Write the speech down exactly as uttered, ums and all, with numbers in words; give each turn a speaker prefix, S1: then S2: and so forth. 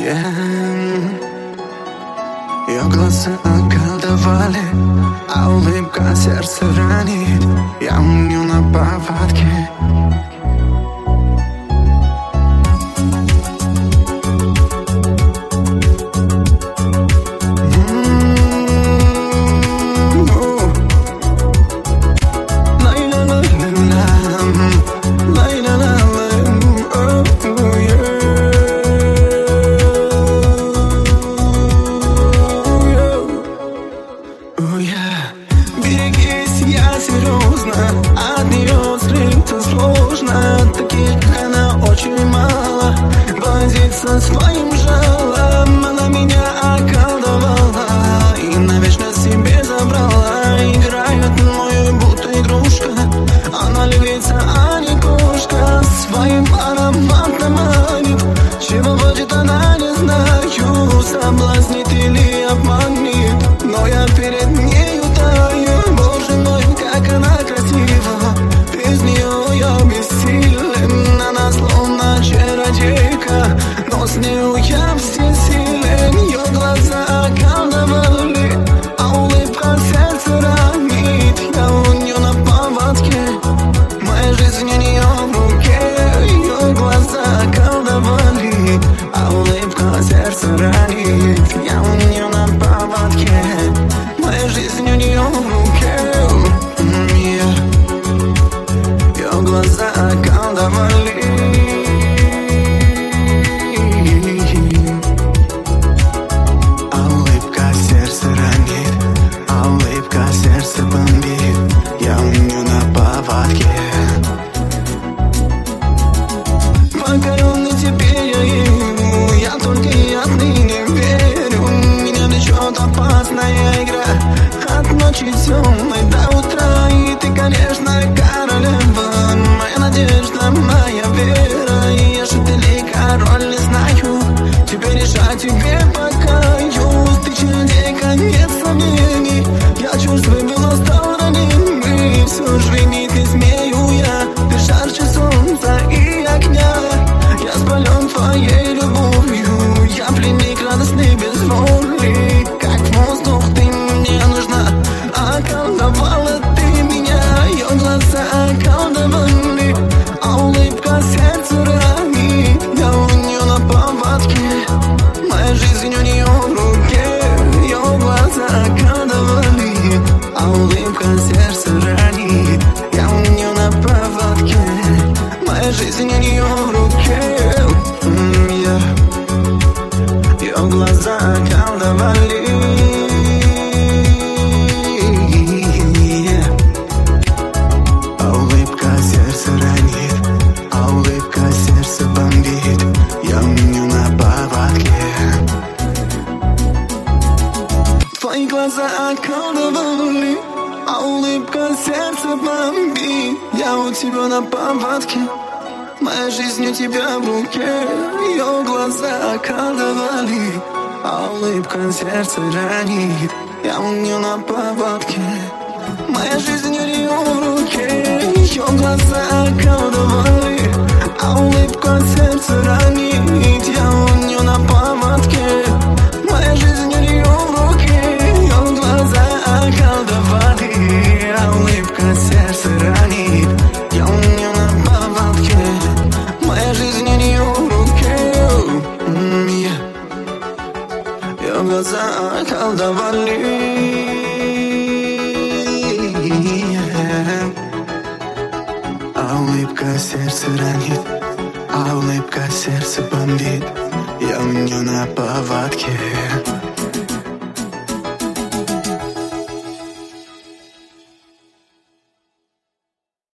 S1: Ее глаза околдовали, а улыбка сердце ранит. Я у нее на поводке. Берегись, я серьезно, от нее скрыться сложно. Таких она очень мало, возится своим жалом. Она меня околдовала и навечно себе забрала. Играет мною будто игрушка, она львица, а не кошка. Своим ароматом манит, чего хочет она, не знаю. Соблазнит или обманет, но я перед нею таю. Боже мой, как она красива, без нее я бессилен. Она словно чародейка, но с нею я всесилен. Ее глаза околдовали, а улыбка сердце ранит. Я у нее на поводке, моя жизнь у нее в руке. Ее глаза околдовали, а улыбка сердце ранит. Я у нее на поводке, моя жизнь у нее в руке. Yeah. Ее глаза околдовали, а улыбка сердце ранит, а улыбка сердце бомбит. Я у нее на поводке. Покоренный теперь я ему, я только и отныне верю. Меня влечет опасная игра, от ночи темной до утра. И ты, конечно, королева, моя надежда, моя вера. И я же ты король, не знаю, тебе решать, тебе покаюсь. Ты чародейка, нет сомнений, я чувствую было стороны. Мы все же винить не смею я, ты жарче солнца и огня. Я спален твоей любовью, я пленник радостный без воли. Как воздух ты мне нужна, околдовала ты меня. Ее глаза околдовали, а улыбка сердце ранит. Я у нее на поводке, моя жизнь у нее в руке. Ее глаза околдовали, а улыбка сердце ранит. Я у нее на поводке, моя жизнь у нее в руке. Yeah. Ее глаза околдовали, yeah. А улыбка сердце ранит, а улыбка сердце бомбит. Я у нее на поводке. Твои глаза околдовали, а улыбка сердце бомбит. Я у тебя на поводке, моя жизнь у тебя в руке. Ее глаза околдовали, а улыбка сердце ранит. Я у нее на поводке, моя жизнь у нее в руке. Ее глаза околдовали, а улыбка сердце ранит. Я у нее на поводке, моя жизнь у нее в руке. Ее глаза околдовали, а улыбка сердце ранит. Я у нее на поводке, моя жизнь у нее в руке. Yeah. Ее глаза околдовали, yeah. А улыбка сердце ранит, а улыбка сердце бомбит. Я у нее на поводке.